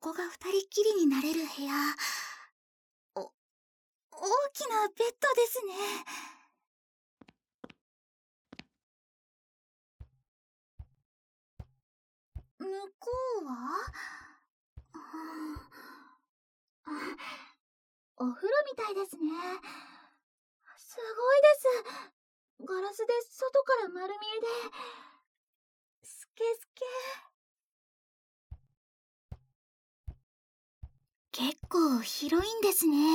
こが二人っきりになれる部屋。お、大きなベッドですね。向こうはお風呂みたいですね。すごいです。ガラスで外から丸見えで、スケスケ。結構広いんですね。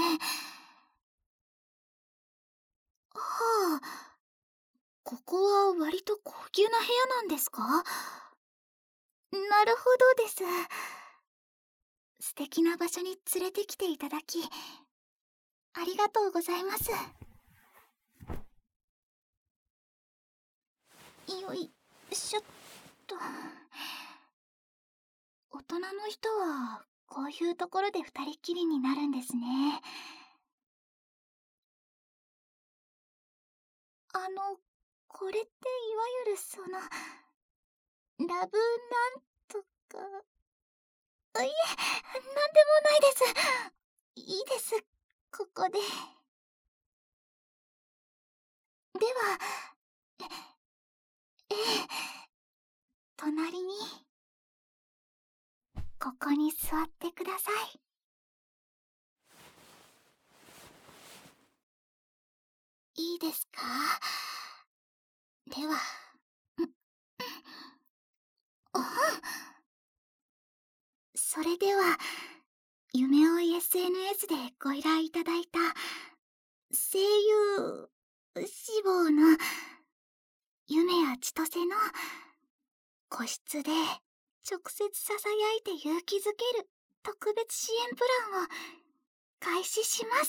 はあ、ここは割と高級な部屋なんですか？なるほどです。素敵な場所に連れてきていただき、ありがとうございます。よいしょっと。大人の人はこういうところで二人っきりになるんですね。これっていわゆるラブなんとか。いえ、なんでもないです。いいです、ここで。では、ええ、隣に、ここに座ってください。いいですか？では、それでは、夢追い SNS でご依頼いただいた声優志望の夢や千歳の個室で直接ささやいて勇気づける特別支援プランを開始します。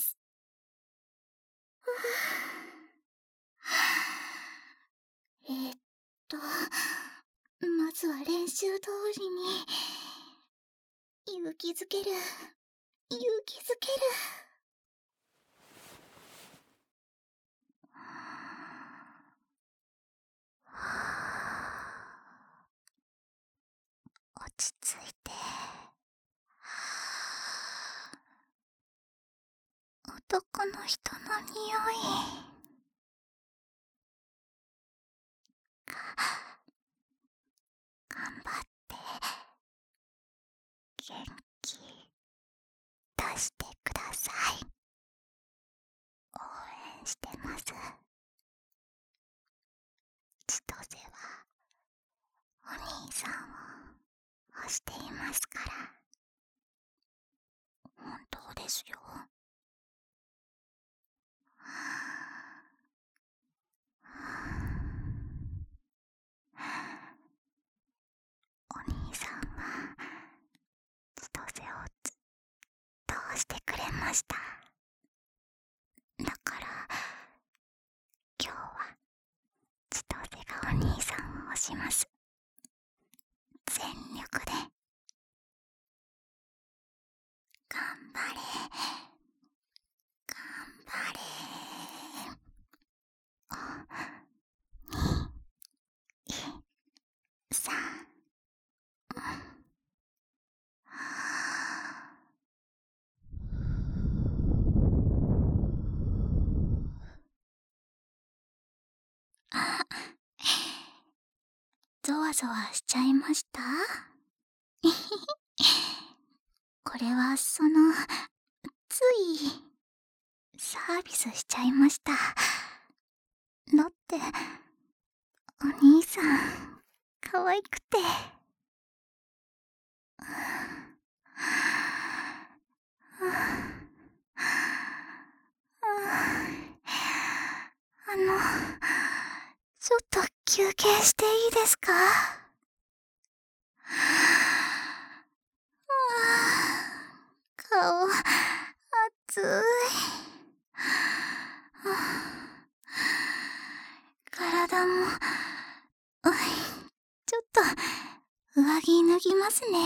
えーっと、まずは練習通りに勇気づける、勇気づける。落ち着いて。男の人の匂い。頑張って元気出してください。応援してます。千歳はお兄さんを推していますから。本当ですよ。お兄さんは千歳をずっと推してくれました。だから今日は千歳がお兄さんを推します。全力で頑張れ、頑張れ。2、1、3。あ、ゾワゾワしちゃいました？これはついサービスしちゃいました。だってお兄さん可愛くて。ちょっと休憩していいですか？顔、熱い。体も、ちょっと上着脱ぎますね。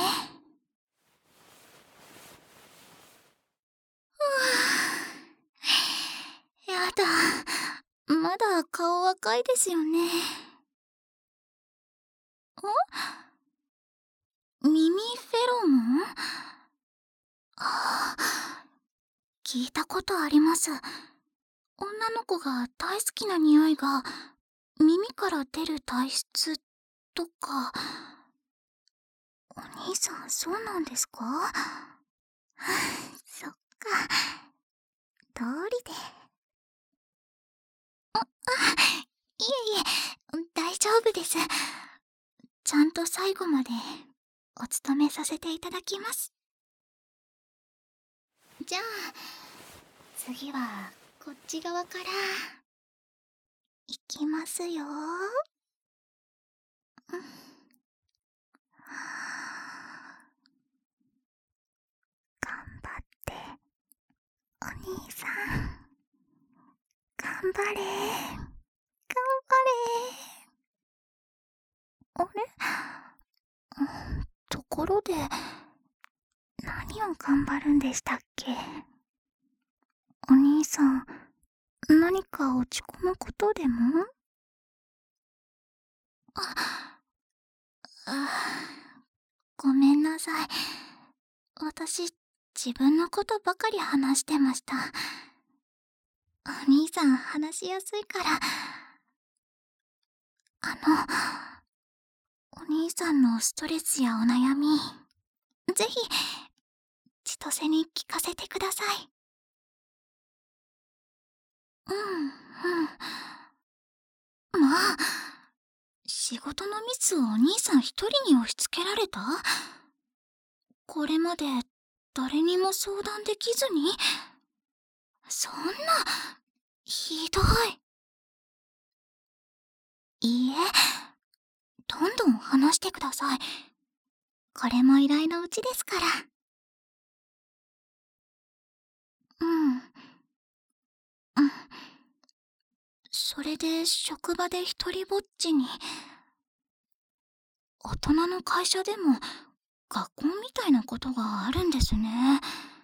やだ、まだ顔赤いですよね。耳フェロモン？ ああ、聞いたことあります。女の子が大好きな匂いが耳から出る体質とか。お兄さん、そうなんですか？そっか。通りで。いえいえ、大丈夫です。ちゃんと最後までお務めさせていただきます。じゃあ、次はこっち側からいきますよ。頑張って、お兄さん。頑張れ。頑張れ。あれ、ところで、何を頑張るんでしたっけ？お兄さん、何か落ち込むことでも？ごめんなさい。私、自分のことばかり話してました。お兄さん話しやすいから。お兄さんのストレスやお悩み、ぜひ、千歳に聞かせてください。まあ、仕事のミスをお兄さん一人に押し付けられた？これまで誰にも相談できずに？そんな、ひどい。いいえ、どんどん話してください。これも依頼のうちですから。うん。それで職場で一人ぼっちに。大人の会社でも学校みたいなことがあるんですね。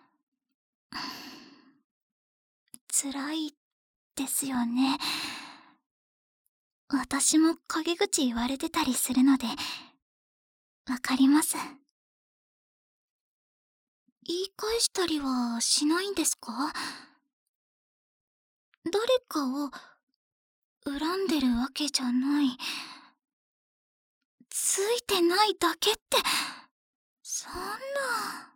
辛いですよね。私も陰口言われてたりするので、わかります。言い返したりはしないんですか？誰かを恨んでるわけじゃない。ついてないだけって、そんな。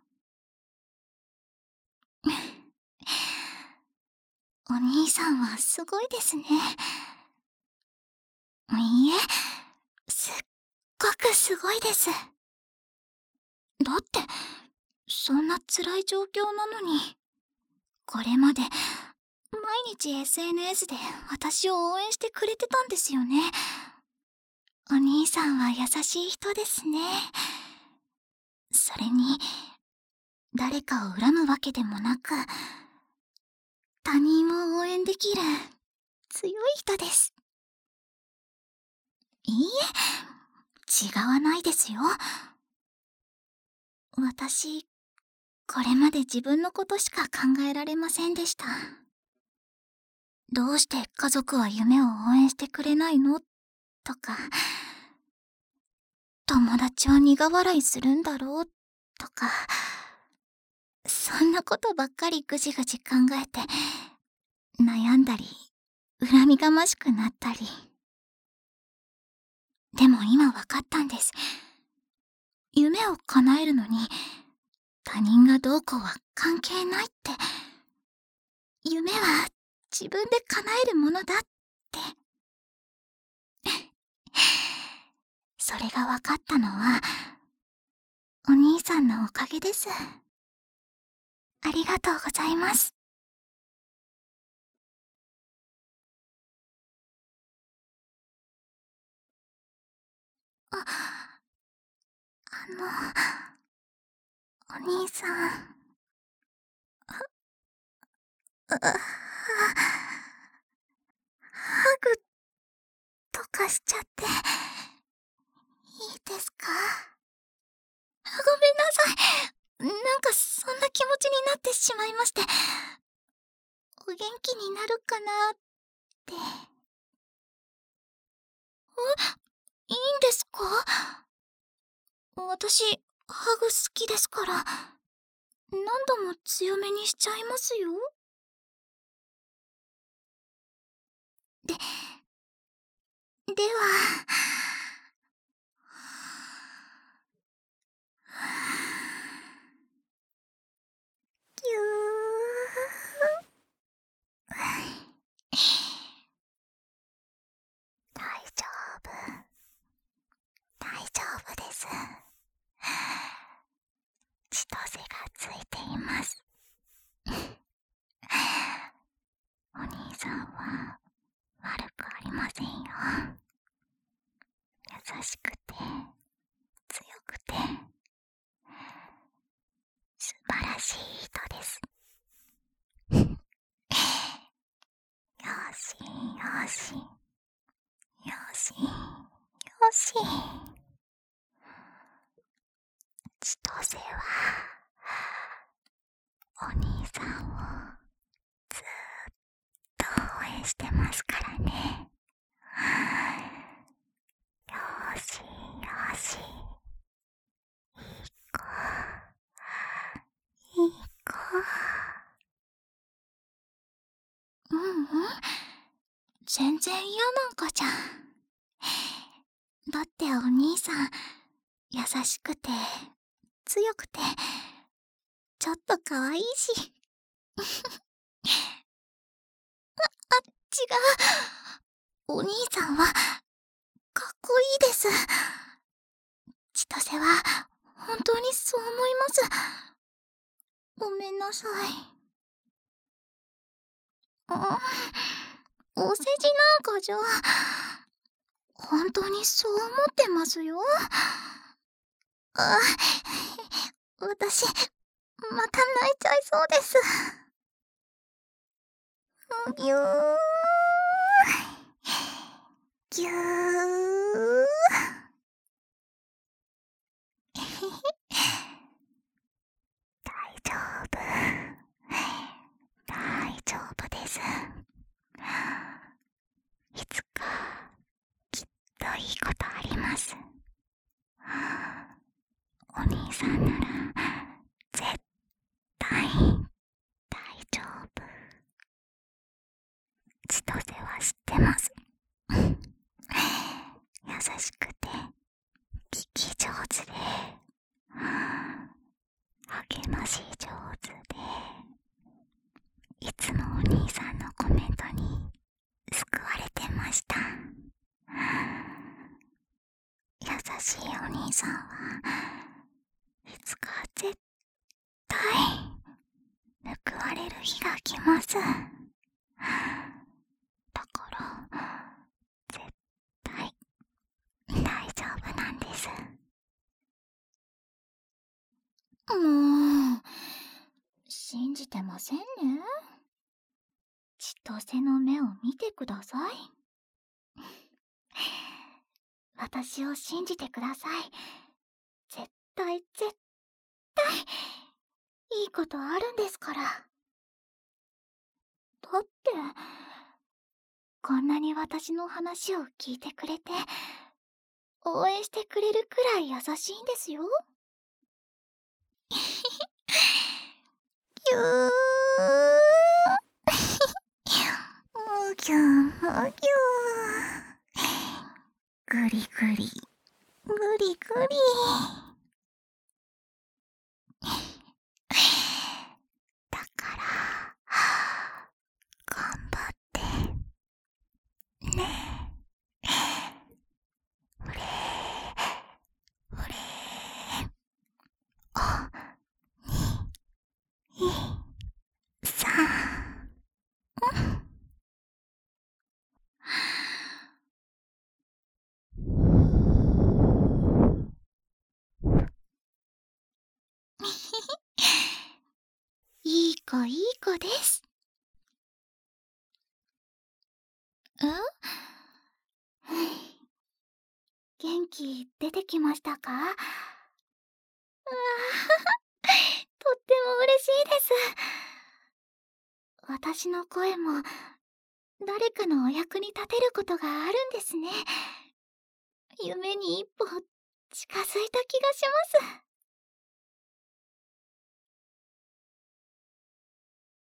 お兄さんはすごいですね。いいえ、すっごくすごいです。だって、そんな辛い状況なのに、これまで毎日 SNS で私を応援してくれてたんですよね。お兄さんは優しい人ですね。それに、誰かを恨むわけでもなく、他人を応援できる強い人です。いいえ、違わないですよ。私、これまで自分のことしか考えられませんでした。どうして家族は夢を応援してくれないの？とか、友達は苦笑いするんだろう？とか、そんなことばっかりぐじぐじ考えて、悩んだり、恨みがましくなったり。でも今わかったんです。夢を叶えるのに、他人がどうこうは関係ないって。夢は自分で叶えるものだって。それがわかったのは、お兄さんのおかげです。ありがとうございます。あ、お兄さん。ハグとかしちゃっていいですか？ごめんなさい。なんかそんな気持ちになってしまいまして。お元気になるかなって。いいんですか？私、ハグ好きですから。 何度も強めにしちゃいますよ。では、ぎゅー。大丈夫。大丈夫です。千歳がついています。お兄さんは悪くありませんよ。優しくて強くて素晴らしい人です。よしよしよしよし。千歳はお兄さんをずっと応援してますからね。よしよし、いい子いい子。ううん、全然嫌なんかじゃん。だってお兄さん優しくて強くてちょっと可愛いし。違う、お兄さんはかっこいいです。千歳は本当にそう思います。ごめんなさい。お世辞なんかじゃ、本当にそう思ってますよ。あ、私、また泣いちゃいそうです。ぎゅー。ぎゅー。大丈夫。大丈夫です。いつか、きっといいことあります。お兄さんなら、絶対、大丈夫。千歳は知ってます。優しくて、聞き上手で、励まし上手で、いつもお兄さんのコメントに救われてました。優しいお兄さんはいつか絶対報われる日が来ます。だから絶対大丈夫なんです。もう信じてませんね。千歳の目を見てください。私を信じてください。絶対絶対いいことあるんですから。だってこんなに私の話を聞いてくれて応援してくれるくらい優しいんですよ。ぎゅー。むぎゅむぎゅー。ぐりぐりぐりぐり。だから頑張ってね。ほれほれ。お、に、さん。いい子いい子です。元気出てきましたか？うわとっても嬉しいです。私の声も誰かのお役に立てることがあるんですね。夢に一歩近づいた気がします。